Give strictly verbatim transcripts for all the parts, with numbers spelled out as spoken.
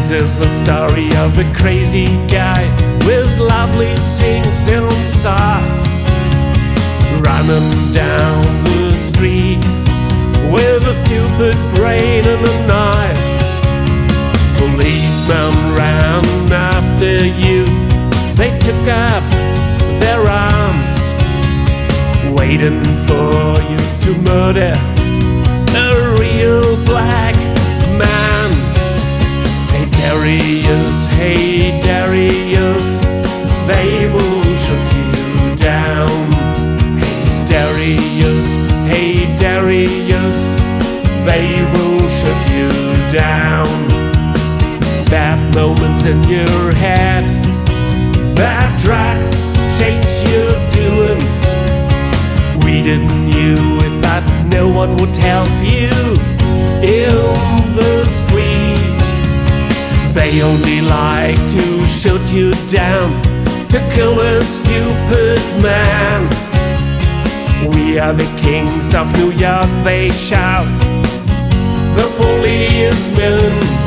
This is the story of a crazy guy with lovely things inside, running down the street with a stupid brain and a knife. Policemen ran after you, they took up their arms, waiting for you to murder a real black man. Hey Darius, hey Darius, they will shut you down. Hey Darius, hey Darius, they will shut you down. Bad moments in your head, bad drugs change your doing. We didn't knew it, but no one would help you in the street. They only like to shoot you down, to kill a stupid man. We are the kings of New York, they shout, the policemen.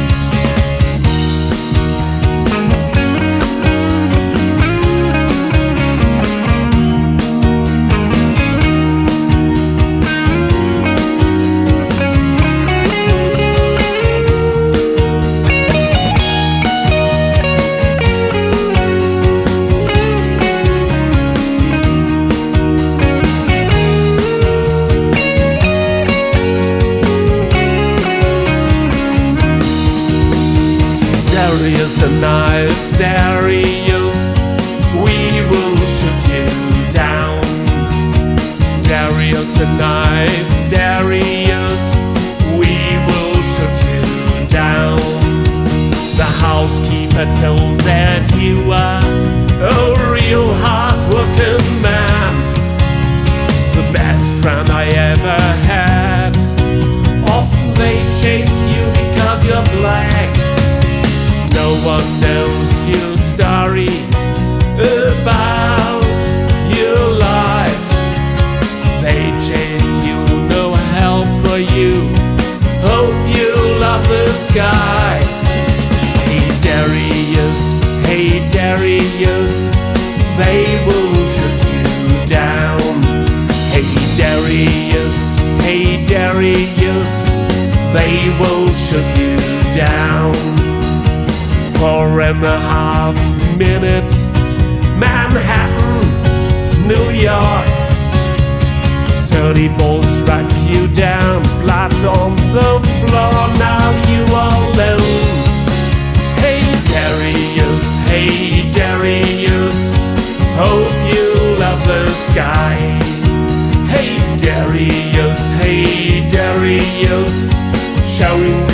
Darius a knife, Darius, we will shoot you down. Darius a knife, Darius, we will shoot you down. The housekeeper told that you are a real hard-working man, the best friend I ever had. Often they chase you because you're black. No one knows your story about your life. They chase you, no help for you. Hope you love the sky. Hey Darius, hey Darius, they will shut you down. Hey Darius, hey Darius, they will shut you down. Four and a half minutes, Manhattan, New York. Thirty bolts struck you down, blood on the floor, now you are alone. Hey Darius, hey Darius, hope you love the sky. Hey Darius, hey Darius, showing